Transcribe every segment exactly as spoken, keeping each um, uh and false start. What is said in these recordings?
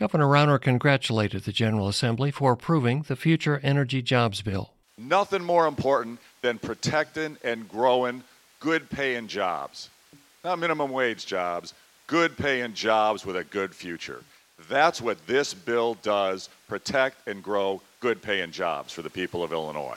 Governor Rauner congratulated the General Assembly for approving the Future Energy Jobs Bill. Nothing more important than protecting and growing good-paying jobs. Not minimum wage jobs, good-paying jobs with a good future. That's what this bill does, protect and grow good-paying jobs for the people of Illinois.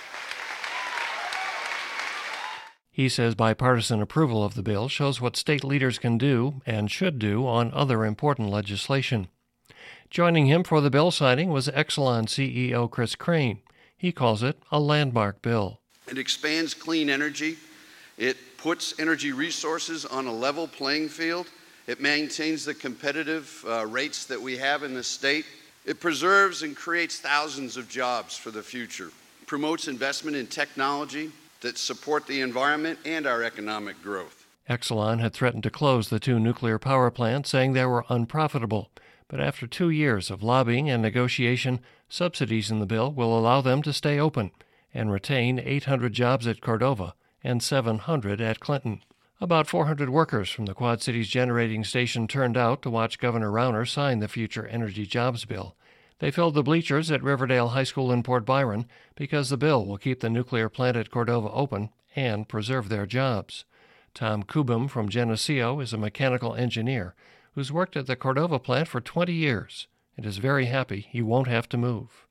He says bipartisan approval of the bill shows what state leaders can do and should do on other important legislation. Joining him for the bill signing was Exelon C E O Chris Crane. He calls it a landmark bill. It expands clean energy. It puts energy resources on a level playing field. It maintains the competitive uh, rates that we have in the state. It preserves and creates thousands of jobs for the future. It promotes investment in technology that support the environment and our economic growth. Exelon had threatened to close the two nuclear power plants, saying they were unprofitable. But after two years of lobbying and negotiation, subsidies in the bill will allow them to stay open and retain eight hundred jobs at Cordova and seven hundred at Clinton. About four hundred workers from the Quad Cities generating station turned out to watch Governor Rauner sign the Future Energy Jobs Bill. They filled the bleachers at Riverdale High School in Port Byron because the bill will keep the nuclear plant at Cordova open and preserve their jobs. Tom Kubum from Geneseo is a mechanical engineer who's worked at the Cordova plant for twenty years and is very happy he won't have to move.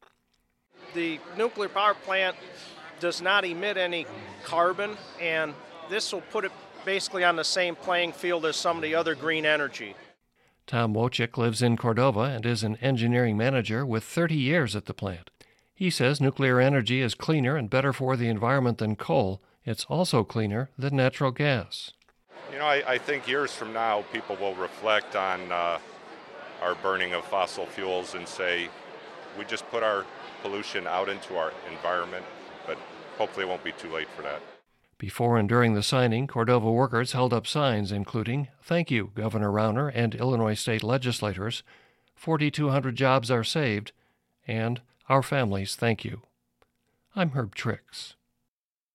The nuclear power plant does not emit any carbon, and this will put it basically on the same playing field as some of the other green energy. Tom Wojcik lives in Cordova and is an engineering manager with thirty years at the plant. He says nuclear energy is cleaner and better for the environment than coal. It's also cleaner than natural gas. You know, I, I think years from now, people will reflect on uh, our burning of fossil fuels and say, we just put our pollution out into our environment, but hopefully it won't be too late for that. Before and during the signing, Cordova workers held up signs including, "Thank you, Governor Rauner and Illinois state legislators. forty-two hundred jobs are saved," and "Our families thank you." I'm Herb Trix.